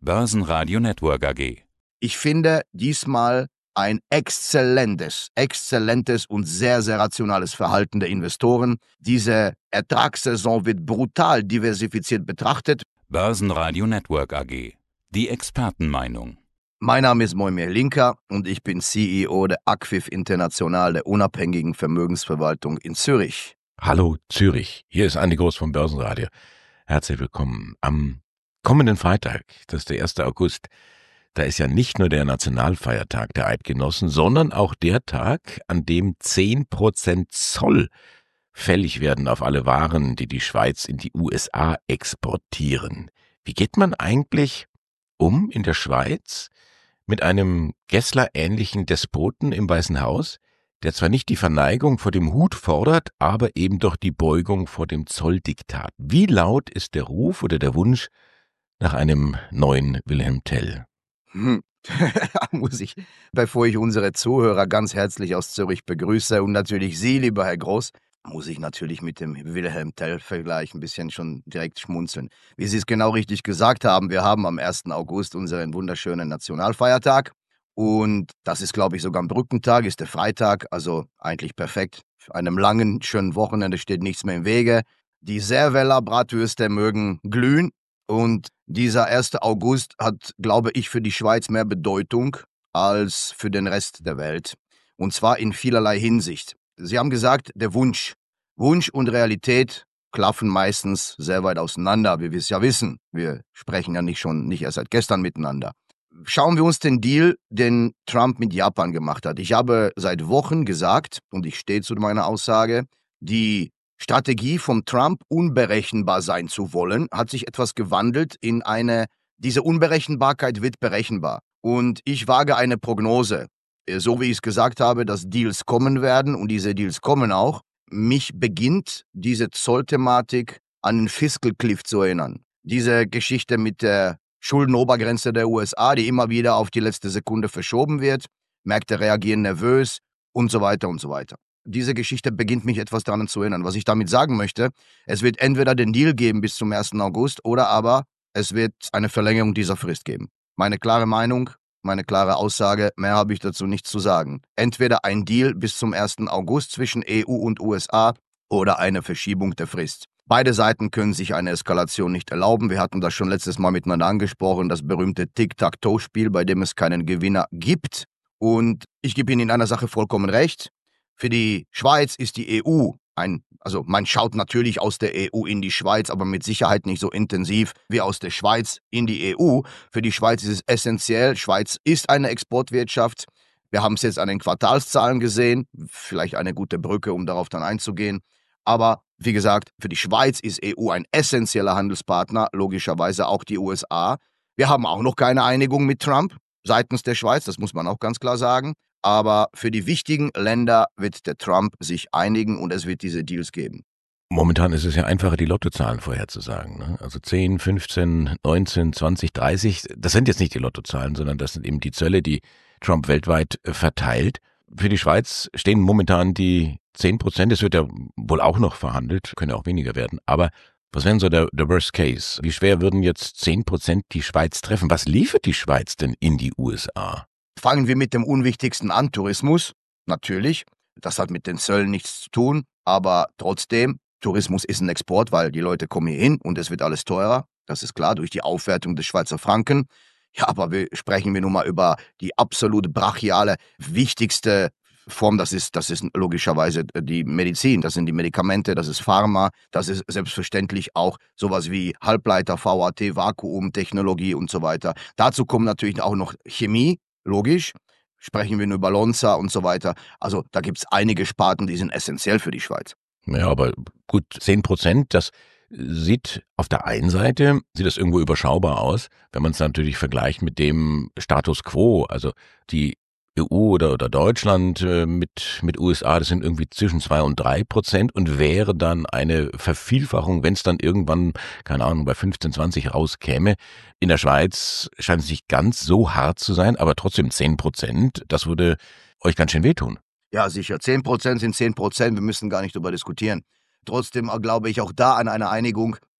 Börsenradio Network AG. Ich finde diesmal ein exzellentes und sehr, sehr rationales Verhalten der Investoren. Diese Ertragssaison wird brutal diversifiziert betrachtet. Börsenradio Network AG. Die Expertenmeinung. Mein Name ist Moimir Linker und ich bin CEO der Acquif International, der unabhängigen Vermögensverwaltung in Zürich. Hallo Zürich, hier ist Andi Groß vom Börsenradio. Herzlich willkommen. Am kommenden Freitag, das ist der 1. August, da ist ja nicht nur der Nationalfeiertag der Eidgenossen, sondern auch der Tag, an dem 10% Zoll fällig werden auf alle Waren, die die Schweiz in die USA exportieren. Wie geht man eigentlich um in der Schweiz mit einem Gessler-ähnlichen Despoten im Weißen Haus, der zwar nicht die Verneigung vor dem Hut fordert, aber eben doch die Beugung vor dem Zolldiktat? Wie laut ist der Ruf oder der Wunsch nach einem neuen Wilhelm Tell? Muss ich, bevor ich unsere Zuhörer ganz herzlich aus Zürich begrüße und natürlich Sie, lieber Herr Groß, muss ich natürlich mit dem Wilhelm Tell-Vergleich ein bisschen schon direkt schmunzeln. Wie Sie es genau richtig gesagt haben, wir haben am 1. August unseren wunderschönen Nationalfeiertag und das ist, glaube ich, sogar ein Brückentag, ist der Freitag, also eigentlich perfekt. Für einem langen, schönen Wochenende steht nichts mehr im Wege. Die Serveller Bratwürste mögen glühen und dieser 1. August hat, glaube ich, für die Schweiz mehr Bedeutung als für den Rest der Welt. Und zwar in vielerlei Hinsicht. Sie haben gesagt, der Wunsch und Realität klaffen meistens sehr weit auseinander, wie wir es ja wissen. Wir sprechen ja nicht erst seit gestern miteinander. Schauen wir uns den Deal, den Trump mit Japan gemacht hat. Ich habe seit Wochen gesagt, und ich stehe zu meiner Aussage, die Strategie von Trump, unberechenbar sein zu wollen, hat sich etwas gewandelt in diese Unberechenbarkeit wird berechenbar. Und ich wage eine Prognose. So wie ich es gesagt habe, dass Deals kommen werden und diese Deals kommen auch. Mich beginnt diese Zollthematik an den Fiscal Cliff zu erinnern. Diese Geschichte mit der Schuldenobergrenze der USA, die immer wieder auf die letzte Sekunde verschoben wird. Märkte reagieren nervös und so weiter und so weiter. Diese Geschichte beginnt mich etwas daran zu erinnern. Was ich damit sagen möchte, es wird entweder den Deal geben bis zum 1. August oder aber es wird eine Verlängerung dieser Frist geben. Meine klare Meinung, meine klare Aussage, mehr habe ich dazu nicht zu sagen. Entweder ein Deal bis zum 1. August zwischen EU und USA oder eine Verschiebung der Frist. Beide Seiten können sich eine Eskalation nicht erlauben. Wir hatten das schon letztes Mal miteinander angesprochen, das berühmte Tic-Tac-Toe-Spiel, bei dem es keinen Gewinner gibt. Und ich gebe Ihnen in einer Sache vollkommen recht. Für die Schweiz ist die EU man schaut natürlich aus der EU in die Schweiz, aber mit Sicherheit nicht so intensiv wie aus der Schweiz in die EU. Für die Schweiz ist es essentiell. Schweiz ist eine Exportwirtschaft. Wir haben es jetzt an den Quartalszahlen gesehen. Vielleicht eine gute Brücke, um darauf dann einzugehen. Aber wie gesagt, für die Schweiz ist EU ein essentieller Handelspartner, logischerweise auch die USA. Wir haben auch noch keine Einigung mit Trump seitens der Schweiz, das muss man auch ganz klar sagen. Aber für die wichtigen Länder wird der Trump sich einigen und es wird diese Deals geben. Momentan ist es ja einfacher, die Lottozahlen vorherzusagen, ne? Also 10, 15, 19, 20, 30, das sind jetzt nicht die Lottozahlen, sondern das sind eben die Zölle, die Trump weltweit verteilt. Für die Schweiz stehen momentan die 10%, es wird ja wohl auch noch verhandelt, können ja auch weniger werden, aber was wäre so der Worst Case? Wie schwer würden jetzt 10% die Schweiz treffen? Was liefert die Schweiz denn in die USA? Fangen wir mit dem Unwichtigsten an, Tourismus. Natürlich, das hat mit den Zöllen nichts zu tun, aber trotzdem, Tourismus ist ein Export, weil die Leute kommen hier hin und es wird alles teurer. Das ist klar, durch die Aufwertung des Schweizer Franken. Ja, aber sprechen wir nun mal über die absolut brachiale, wichtigste Form, das ist logischerweise die Medizin, das sind die Medikamente, das ist Pharma, das ist selbstverständlich auch sowas wie Halbleiter, VAT, Vakuumtechnologie und so weiter. Dazu kommen natürlich auch noch Chemie, logisch, sprechen wir nur über Lonza und so weiter. Also da gibt es einige Sparten, die sind essentiell für die Schweiz. Ja, aber gut, 10%, das sieht auf der einen Seite, sieht das irgendwo überschaubar aus, wenn man es natürlich vergleicht mit dem Status quo, also die EU oder Deutschland mit USA, das sind irgendwie zwischen 2 und 3% und wäre dann eine Vervielfachung, wenn es dann irgendwann, keine Ahnung, bei 15, 20 rauskäme. In der Schweiz scheint es nicht ganz so hart zu sein, aber trotzdem 10%, das würde euch ganz schön wehtun. Ja, sicher. 10% sind 10%, wir müssen gar nicht darüber diskutieren. Trotzdem glaube ich auch da an eine Einigung.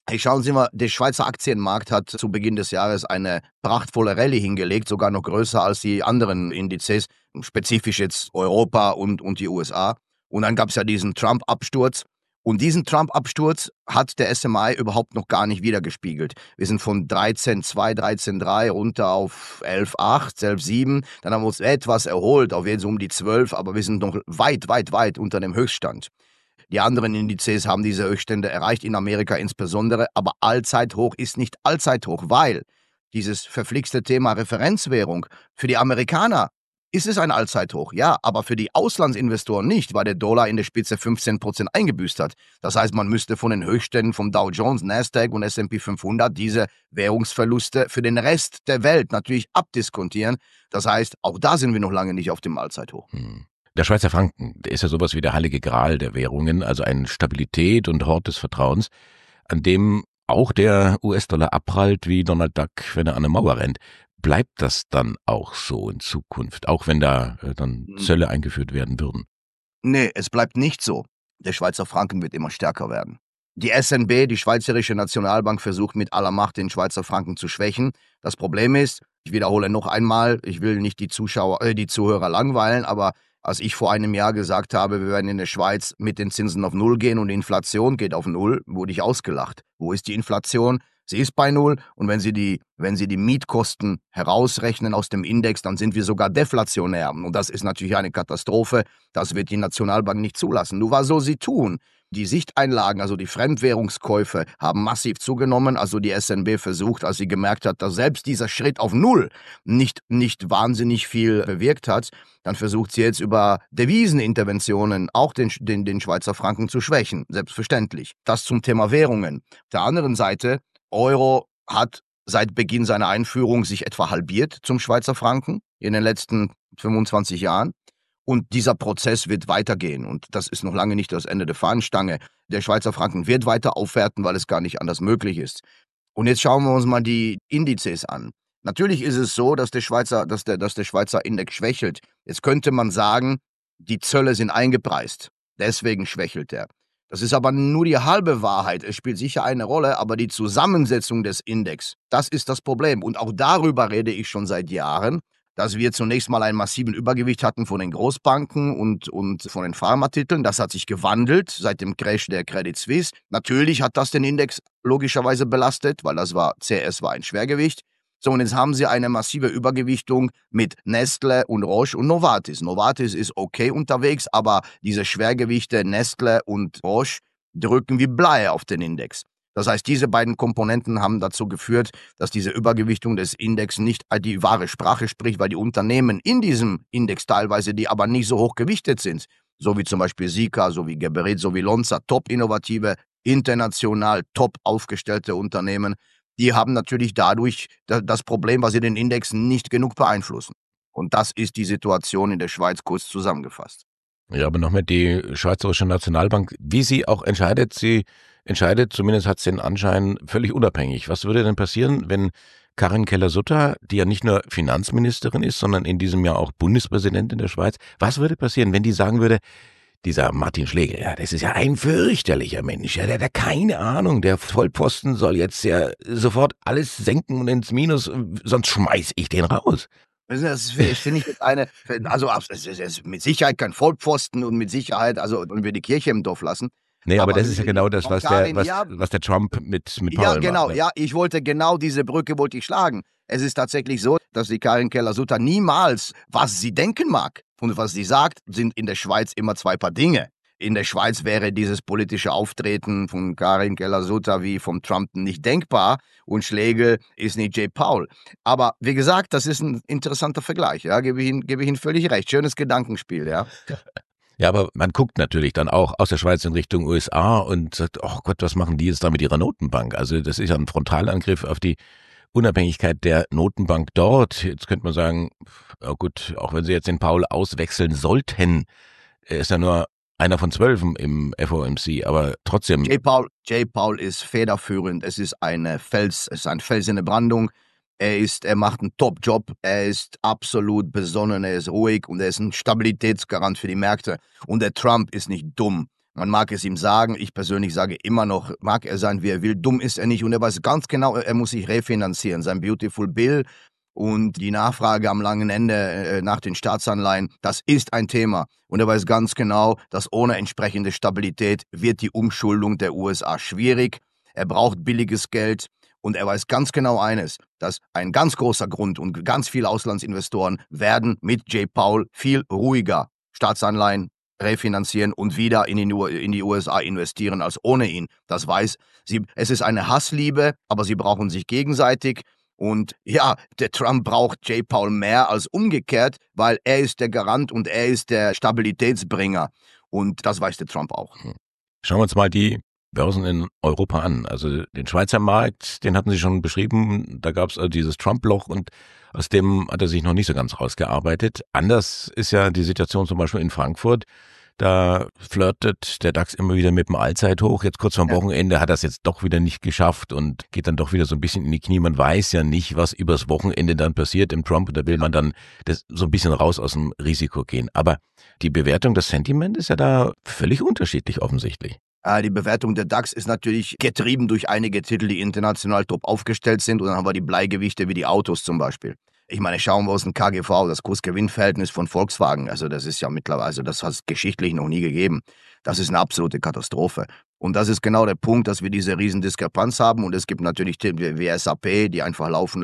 Hey, schauen Sie mal, der Schweizer Aktienmarkt hat zu Beginn des Jahres eine prachtvolle Rallye hingelegt, sogar noch größer als die anderen Indizes, spezifisch jetzt Europa und die USA. Und dann gab es ja diesen Trump-Absturz. Und diesen Trump-Absturz hat der SMI überhaupt noch gar nicht wiedergespiegelt. Wir sind von 13,2, 13,3 runter auf 11,8, 11,7. Dann haben wir uns etwas erholt, auf jeden Fall um die 12, aber wir sind noch weit, weit, weit unter dem Höchststand. Die anderen Indizes haben diese Höchststände erreicht, in Amerika insbesondere, aber Allzeithoch ist nicht Allzeithoch, weil dieses verflixte Thema Referenzwährung für die Amerikaner ist es ein Allzeithoch, ja, aber für die Auslandsinvestoren nicht, weil der Dollar in der Spitze 15% eingebüßt hat. Das heißt, man müsste von den Höchstständen vom Dow Jones, Nasdaq und S&P 500 diese Währungsverluste für den Rest der Welt natürlich abdiskontieren. Das heißt, auch da sind wir noch lange nicht auf dem Allzeithoch. Der Schweizer Franken, der ist ja sowas wie der heilige Gral der Währungen, also eine Stabilität und Hort des Vertrauens, an dem auch der US-Dollar abprallt wie Donald Duck, wenn er an eine Mauer rennt. Bleibt das dann auch so in Zukunft, auch wenn da dann Zölle eingeführt werden würden? Nee, es bleibt nicht so. Der Schweizer Franken wird immer stärker werden. Die SNB, die Schweizerische Nationalbank, versucht mit aller Macht, den Schweizer Franken zu schwächen. Das Problem ist, ich wiederhole noch einmal, ich will nicht die Zuhörer langweilen, aber als ich vor einem Jahr gesagt habe, wir werden in der Schweiz mit den Zinsen auf Null gehen und die Inflation geht auf Null, wurde ich ausgelacht. Wo ist die Inflation? Sie ist bei Null und wenn Sie die Mietkosten herausrechnen aus dem Index, dann sind wir sogar deflationär. Und das ist natürlich eine Katastrophe. Das wird die Nationalbank nicht zulassen. Nur was soll sie tun? Die Sichteinlagen, also die Fremdwährungskäufe, haben massiv zugenommen. Also die SNB versucht, als sie gemerkt hat, dass selbst dieser Schritt auf Null nicht wahnsinnig viel bewirkt hat, dann versucht sie jetzt über Deviseninterventionen auch den Schweizer Franken zu schwächen. Selbstverständlich. Das zum Thema Währungen. Auf der anderen Seite, Euro hat seit Beginn seiner Einführung sich etwa halbiert zum Schweizer Franken in den letzten 25 Jahren. Und dieser Prozess wird weitergehen. Und das ist noch lange nicht das Ende der Fahnenstange. Der Schweizer Franken wird weiter aufwerten, weil es gar nicht anders möglich ist. Und jetzt schauen wir uns mal die Indizes an. Natürlich ist es so, dass der Schweizer Index schwächelt. Jetzt könnte man sagen, die Zölle sind eingepreist. Deswegen schwächelt er. Das ist aber nur die halbe Wahrheit. Es spielt sicher eine Rolle, aber die Zusammensetzung des Index, das ist das Problem. Und auch darüber rede ich schon seit Jahren, dass wir zunächst mal einen massiven Übergewicht hatten von den Großbanken und von den Pharmatiteln. Das hat sich gewandelt seit dem Crash der Credit Suisse. Natürlich hat das den Index logischerweise belastet, weil CS war ein Schwergewicht. So, und jetzt haben sie eine massive Übergewichtung mit Nestle und Roche und Novartis. Novartis ist okay unterwegs, aber diese Schwergewichte Nestle und Roche drücken wie Blei auf den Index. Das heißt, diese beiden Komponenten haben dazu geführt, dass diese Übergewichtung des Index nicht die wahre Sprache spricht, weil die Unternehmen in diesem Index teilweise, die aber nicht so hoch gewichtet sind, so wie zum Beispiel Sika, so wie Geberit, so wie Lonza, top innovative, international top aufgestellte Unternehmen, die haben natürlich dadurch das Problem, weil sie den Index nicht genug beeinflussen. Und das ist die Situation in der Schweiz kurz zusammengefasst. Ja, aber nochmal die Schweizerische Nationalbank, wie sie auch entscheidet, zumindest hat es den Anschein, völlig unabhängig. Was würde denn passieren, wenn Karin Keller-Sutter, die ja nicht nur Finanzministerin ist, sondern in diesem Jahr auch Bundespräsidentin der Schweiz, was würde passieren, wenn die sagen würde, dieser Martin Schlegel, ja, das ist ja ein fürchterlicher Mensch, ja, der hat keine Ahnung, der Vollpfosten soll jetzt ja sofort alles senken und ins Minus, sonst schmeiß ich den raus. Das finde ich es ist mit Sicherheit kein Vollpfosten und mit Sicherheit, und wir die Kirche im Dorf lassen. Nee, aber das ist ja genau das, was der Trump mit Paul macht. Ja, genau, ne? ja, diese Brücke wollte ich schlagen. Es ist tatsächlich so, dass die Karin Keller-Sutter niemals, was sie denken mag und was sie sagt, sind in der Schweiz immer zwei Paar Dinge. In der Schweiz wäre dieses politische Auftreten von Karin Keller-Sutter wie vom Trump nicht denkbar und Schlegel ist nicht J. Paul. Aber wie gesagt, das ist ein interessanter Vergleich, ja, gebe ich Ihnen völlig recht. Schönes Gedankenspiel, ja. Ja, aber man guckt natürlich dann auch aus der Schweiz in Richtung USA und sagt, oh Gott, was machen die jetzt da mit ihrer Notenbank? Also das ist ja ein Frontalangriff auf die Unabhängigkeit der Notenbank dort. Jetzt könnte man sagen, oh gut, auch wenn sie jetzt den Paul auswechseln sollten, ist ja nur einer von 12 im FOMC, aber trotzdem. J. Paul ist federführend. Es ist ein Fels in der Brandung. Er macht einen Top-Job. Er ist absolut besonnen. Er ist ruhig und er ist ein Stabilitätsgarant für die Märkte. Und der Trump ist nicht dumm. Man mag es ihm sagen, ich persönlich sage immer noch, mag er sein, wie er will, dumm ist er nicht und er weiß ganz genau, er muss sich refinanzieren. Sein Beautiful Bill und die Nachfrage am langen Ende nach den Staatsanleihen, das ist ein Thema. Und er weiß ganz genau, dass ohne entsprechende Stabilität wird die Umschuldung der USA schwierig. Er braucht billiges Geld. Und er weiß ganz genau eines, dass ein ganz großer Grund und ganz viele Auslandsinvestoren werden mit Jay Powell viel ruhiger Staatsanleihen refinanzieren und wieder in die USA investieren als ohne ihn. Das weiß sie. Es ist eine Hassliebe, aber sie brauchen sich gegenseitig. Und ja, der Trump braucht Jay Powell mehr als umgekehrt, weil er ist der Garant und er ist der Stabilitätsbringer. Und das weiß der Trump auch. Schauen wir uns mal die Börsen in Europa an. Also den Schweizer Markt, den hatten Sie schon beschrieben. Da gab es also dieses Trump-Loch und aus dem hat er sich noch nicht so ganz rausgearbeitet. Anders ist ja die Situation zum Beispiel in Frankfurt. Da flirtet der DAX immer wieder mit dem Allzeithoch. Jetzt kurz vorm Wochenende hat er es jetzt doch wieder nicht geschafft und geht dann doch wieder so ein bisschen in die Knie. Man weiß ja nicht, was übers Wochenende dann passiert im Trump. Da will man dann das so ein bisschen raus aus dem Risiko gehen. Aber die Bewertung, das Sentiment ist ja da völlig unterschiedlich offensichtlich. Die Bewertung der DAX ist natürlich getrieben durch einige Titel, die international top aufgestellt sind. Und dann haben wir die Bleigewichte wie die Autos zum Beispiel. Ich meine, schauen wir uns ein KGV, das Kurs-Gewinn-Verhältnis von Volkswagen. Also das ist ja mittlerweile, also das hat es geschichtlich noch nie gegeben. Das ist eine absolute Katastrophe. Und das ist genau der Punkt, dass wir diese Riesendiskrepanz haben. Und es gibt natürlich Titel wie SAP, die einfach laufen.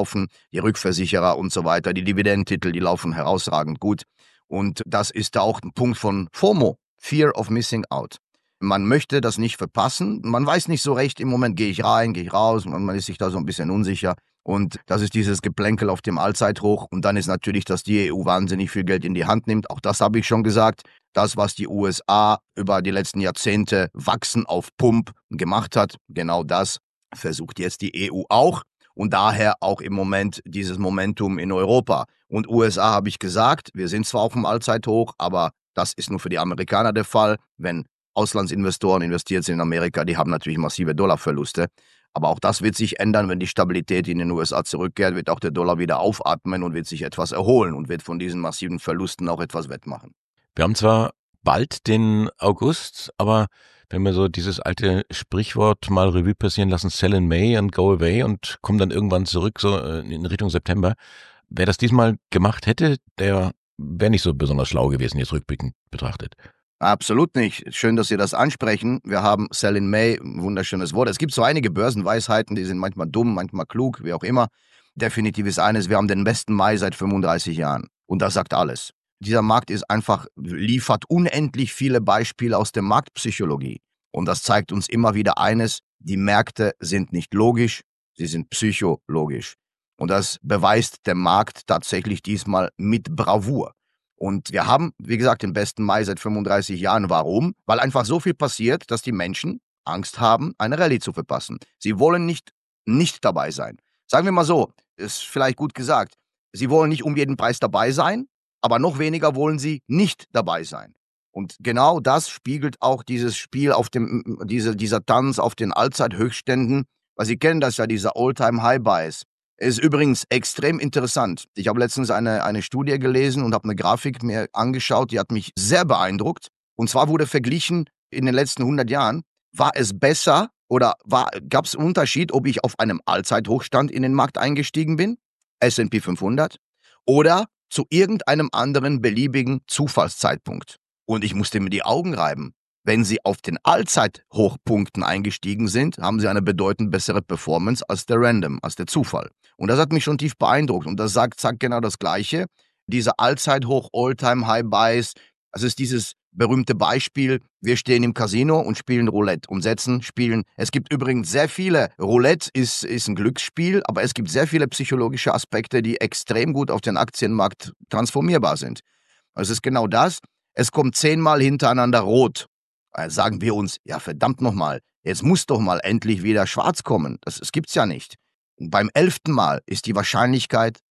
Die Rückversicherer und so weiter. Die Dividendentitel, die laufen herausragend gut. Und das ist da auch ein Punkt von FOMO, Fear of Missing Out. Man möchte das nicht verpassen. Man weiß nicht so recht, im Moment gehe ich rein, gehe ich raus. Und man ist sich da so ein bisschen unsicher. Und das ist dieses Geplänkel auf dem Allzeithoch. Und dann ist natürlich, dass die EU wahnsinnig viel Geld in die Hand nimmt. Auch das habe ich schon gesagt. Das, was die USA über die letzten Jahrzehnte wachsen auf Pump gemacht hat, genau das versucht jetzt die EU auch. Und daher auch im Moment dieses Momentum in Europa. Und USA habe ich gesagt, wir sind zwar auf dem Allzeithoch, aber das ist nur für die Amerikaner der Fall. Wenn Auslandsinvestoren investiert sind in Amerika, die haben natürlich massive Dollarverluste. Aber auch das wird sich ändern, wenn die Stabilität in den USA zurückkehrt, wird auch der Dollar wieder aufatmen und wird sich etwas erholen und wird von diesen massiven Verlusten auch etwas wettmachen. Wir haben zwar bald den August, aber wenn wir so dieses alte Sprichwort mal Revue passieren lassen, sell in May and go away und kommen dann irgendwann zurück, so in Richtung September. Wer das diesmal gemacht hätte, der wäre nicht so besonders schlau gewesen, jetzt rückblickend betrachtet. Absolut nicht. Schön, dass Sie das ansprechen. Wir haben Sell in May, ein wunderschönes Wort. Es gibt so einige Börsenweisheiten, die sind manchmal dumm, manchmal klug, wie auch immer. Definitiv ist eines, wir haben den besten Mai seit 35 Jahren. Und das sagt alles. Dieser Markt ist einfach, liefert unendlich viele Beispiele aus der Marktpsychologie. Und das zeigt uns immer wieder eines, die Märkte sind nicht logisch, sie sind psychologisch. Und das beweist der Markt tatsächlich diesmal mit Bravour. Und wir haben, wie gesagt, den besten Mai seit 35 Jahren. Warum? Weil einfach so viel passiert, dass die Menschen Angst haben, eine Rallye zu verpassen. Sie wollen nicht dabei sein. Sagen wir mal so, ist vielleicht gut gesagt, sie wollen nicht um jeden Preis dabei sein, aber noch weniger wollen sie nicht dabei sein. Und genau das spiegelt auch dieses Spiel auf dieser Tanz auf den Allzeithöchstständen, weil Sie kennen das ja, dieser All-Time-High-Bias. Ist übrigens extrem interessant. Ich habe letztens eine Studie gelesen und habe eine Grafik mir angeschaut, die hat mich sehr beeindruckt. Und zwar wurde verglichen, in den letzten 100 Jahren, war es besser oder gab es einen Unterschied, ob ich auf einem Allzeithochstand in den Markt eingestiegen bin, S&P 500, oder zu irgendeinem anderen beliebigen Zufallszeitpunkt. Und ich musste mir die Augen reiben. Wenn Sie auf den Allzeithochpunkten eingestiegen sind, haben Sie eine bedeutend bessere Performance als der Random, als der Zufall. Und das hat mich schon tief beeindruckt. Und das sagt genau das Gleiche. Dieser Allzeithoch, All-Time-High-Bias, das ist dieses berühmte Beispiel, wir stehen im Casino und spielen Roulette und spielen. Es gibt übrigens sehr viele, Roulette ist ein Glücksspiel, aber es gibt sehr viele psychologische Aspekte, die extrem gut auf den Aktienmarkt transformierbar sind. Es ist genau das. Es kommt 10-mal hintereinander rot. Sagen wir uns, ja verdammt nochmal, jetzt muss doch mal endlich wieder schwarz kommen. Das gibt's ja nicht. Und beim 11. Mal ist die Wahrscheinlichkeit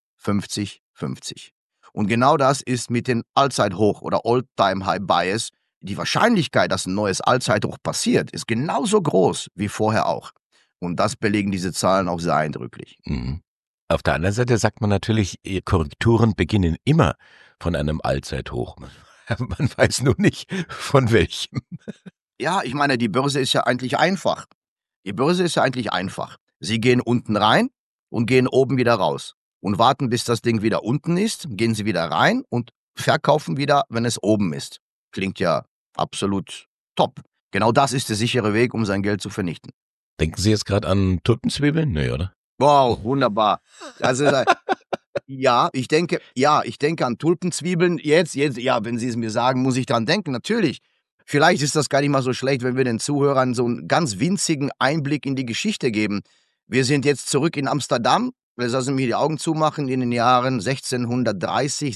50-50. Und genau das ist mit den Allzeithoch- oder All-Time-High-Bias. Die Wahrscheinlichkeit, dass ein neues Allzeithoch passiert, ist genauso groß wie vorher auch. Und das belegen diese Zahlen auch sehr eindrücklich. Mhm. Auf der anderen Seite sagt man natürlich, Korrekturen beginnen immer von einem Allzeithoch. Man weiß nur nicht, von welchem. Ja, ich meine, die Börse ist ja eigentlich einfach. Die Börse ist ja eigentlich einfach. Sie gehen unten rein und gehen oben wieder raus und warten, bis das Ding wieder unten ist, gehen Sie wieder rein und verkaufen wieder, wenn es oben ist. Klingt ja absolut top. Genau das ist der sichere Weg, um sein Geld zu vernichten. Denken Sie jetzt gerade an Tulpenzwiebeln? Nö, oder? Wow, wunderbar. Das ist ja, ich denke an Tulpenzwiebeln. Jetzt, ja, wenn Sie es mir sagen, muss ich dran denken, natürlich. Vielleicht ist das gar nicht mal so schlecht, wenn wir den Zuhörern so einen ganz winzigen Einblick in die Geschichte geben. Wir sind jetzt zurück in Amsterdam. Lassen Sie mir die Augen zumachen, in den Jahren 1630,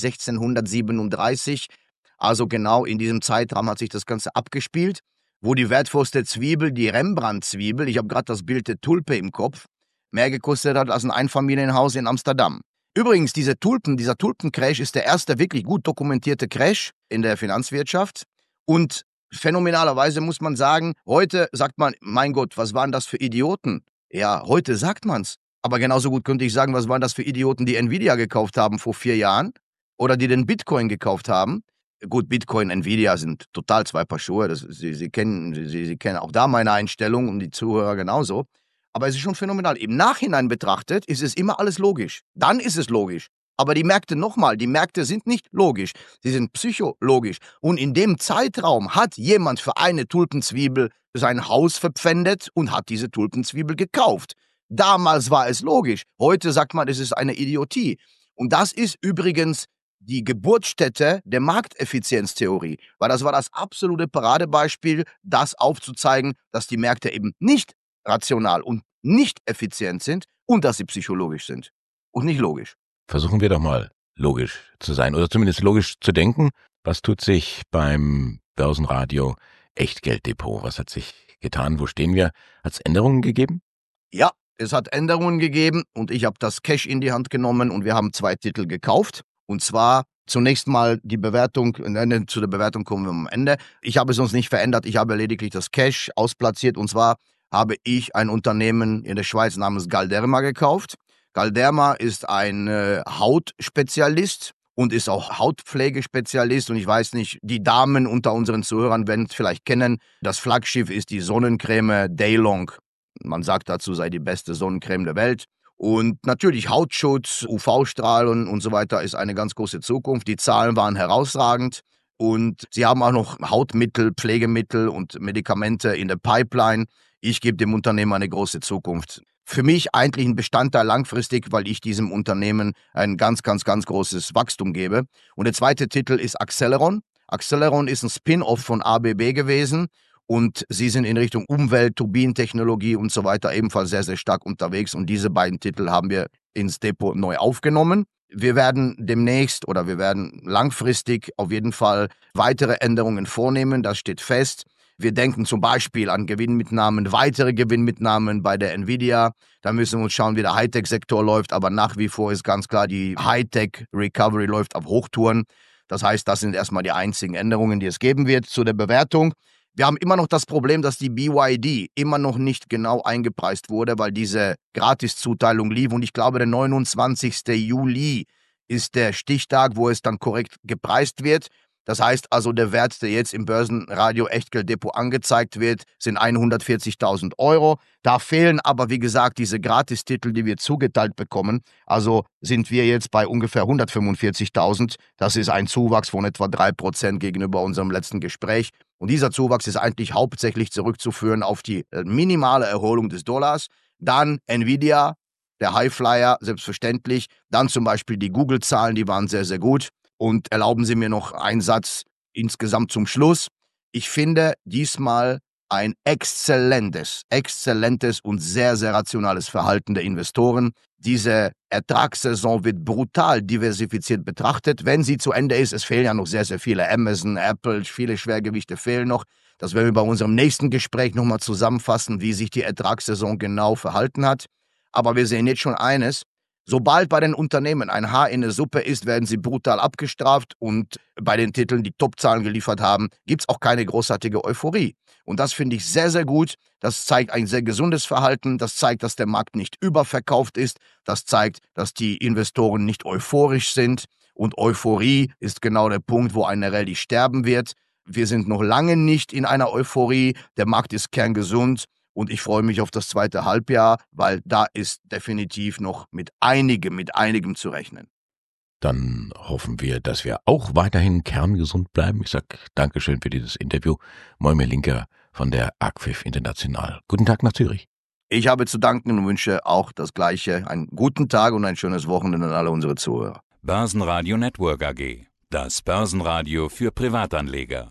1637. Also genau in diesem Zeitraum hat sich das Ganze abgespielt, wo die wertvollste Zwiebel, die Rembrandt-Zwiebel, ich habe gerade das Bild der Tulpe im Kopf, mehr gekostet hat als ein Einfamilienhaus in Amsterdam. Übrigens, dieser Tulpencrash ist der erste wirklich gut dokumentierte Crash in der Finanzwirtschaft. Und phänomenalerweise muss man sagen, heute sagt man, mein Gott, was waren das für Idioten? Ja, heute sagt man's. Aber genauso gut könnte ich sagen, was waren das für Idioten, die Nvidia gekauft haben vor 4 Jahren oder die den Bitcoin gekauft haben. Gut, Bitcoin, Nvidia sind total zwei Paar Schuhe. Sie kennen auch da meine Einstellung und die Zuhörer genauso. Aber es ist schon phänomenal. Im Nachhinein betrachtet ist es immer alles logisch. Dann ist es logisch. Aber die Märkte sind nicht logisch. Sie sind psychologisch. Und in dem Zeitraum hat jemand für eine Tulpenzwiebel sein Haus verpfändet und hat diese Tulpenzwiebel gekauft. Damals war es logisch. Heute sagt man, es ist eine Idiotie. Und das ist übrigens die Geburtsstätte der Markteffizienztheorie. Weil das war das absolute Paradebeispiel, das aufzuzeigen, dass die Märkte eben nicht rational und nicht effizient sind und dass sie psychologisch sind und nicht logisch. Versuchen wir doch mal logisch zu sein oder zumindest logisch zu denken. Was tut sich beim Börsenradio Echtgelddepot? Was hat sich getan? Wo stehen wir? Hat es Änderungen gegeben? Ja, es hat Änderungen gegeben und ich habe das Cash in die Hand genommen und wir haben 2 Titel gekauft. Und zwar zunächst mal die Bewertung, zu der Bewertung kommen wir am Ende. Ich habe es uns nicht verändert, ich habe lediglich das Cash ausplatziert und zwar habe ich ein Unternehmen in der Schweiz namens Galderma gekauft. Galderma ist ein Hautspezialist und ist auch Hautpflegespezialist und ich weiß nicht, die Damen unter unseren Zuhörern werden es vielleicht kennen. Das Flaggschiff ist die Sonnencreme Daylong. Man sagt dazu, sei die beste Sonnencreme der Welt. Und natürlich Hautschutz, UV-Strahlen und so weiter ist eine ganz große Zukunft. Die Zahlen waren herausragend. Und sie haben auch noch Hautmittel, Pflegemittel und Medikamente in der Pipeline. Ich gebe dem Unternehmen eine große Zukunft. Für mich eigentlich ein Bestandteil langfristig, weil ich diesem Unternehmen ein ganz, ganz, ganz großes Wachstum gebe. Und der zweite Titel ist Acceleron. Acceleron ist ein Spin-off von ABB gewesen. Und sie sind in Richtung Umwelt, Turbinentechnologie und so weiter ebenfalls sehr, sehr stark unterwegs. Und diese beiden Titel haben wir ins Depot neu aufgenommen. Wir werden demnächst oder wir werden langfristig auf jeden Fall weitere Änderungen vornehmen. Das steht fest. Wir denken zum Beispiel an Gewinnmitnahmen, weitere Gewinnmitnahmen bei der Nvidia. Da müssen wir uns schauen, wie der Hightech-Sektor läuft. Aber nach wie vor ist ganz klar, die Hightech-Recovery läuft auf Hochtouren. Das heißt, das sind erstmal die einzigen Änderungen, die es geben wird zu der Bewertung. Wir haben immer noch das Problem, dass die BYD immer noch nicht genau eingepreist wurde, weil diese Gratiszuteilung lief. Und ich glaube, der 29. Juli ist der Stichtag, wo es dann korrekt gepreist wird. Das heißt also, der Wert, der jetzt im Börsenradio Echtgelddepot angezeigt wird, sind 140.000 Euro. Da fehlen aber, wie gesagt, diese Gratistitel, die wir zugeteilt bekommen. Also sind wir jetzt bei ungefähr 145.000. Das ist ein Zuwachs von etwa 3% gegenüber unserem letzten Gespräch. Und dieser Zuwachs ist eigentlich hauptsächlich zurückzuführen auf die minimale Erholung des Dollars. Dann Nvidia, der Highflyer, selbstverständlich. Dann zum Beispiel die Google-Zahlen, die waren sehr, sehr gut. Und erlauben Sie mir noch einen Satz insgesamt zum Schluss. Ich finde diesmal ein exzellentes und sehr, sehr rationales Verhalten der Investoren. Diese Ertragssaison wird brutal diversifiziert betrachtet. Wenn sie zu Ende ist, es fehlen ja noch sehr, sehr viele. Amazon, Apple, viele Schwergewichte fehlen noch. Das werden wir bei unserem nächsten Gespräch nochmal zusammenfassen, wie sich die Ertragssaison genau verhalten hat. Aber wir sehen jetzt schon eines. Sobald bei den Unternehmen ein Haar in der Suppe ist, werden sie brutal abgestraft und bei den Titeln, die Topzahlen geliefert haben, gibt es auch keine großartige Euphorie. Und das finde ich sehr, sehr gut. Das zeigt ein sehr gesundes Verhalten. Das zeigt, dass der Markt nicht überverkauft ist. Das zeigt, dass die Investoren nicht euphorisch sind. Und Euphorie ist genau der Punkt, wo eine Rallye sterben wird. Wir sind noch lange nicht in einer Euphorie. Der Markt ist kerngesund und ich freue mich auf das zweite Halbjahr, weil da ist definitiv noch mit einigem zu rechnen. Dann hoffen wir, dass wir auch weiterhin kerngesund bleiben. Ich sag Dankeschön für dieses Interview. Moimir Linker von der AGFIF International. Guten Tag nach Zürich. Ich habe zu danken und wünsche auch das Gleiche. Einen guten Tag und ein schönes Wochenende an alle unsere Zuhörer. Börsenradio Network AG. Das Börsenradio für Privatanleger.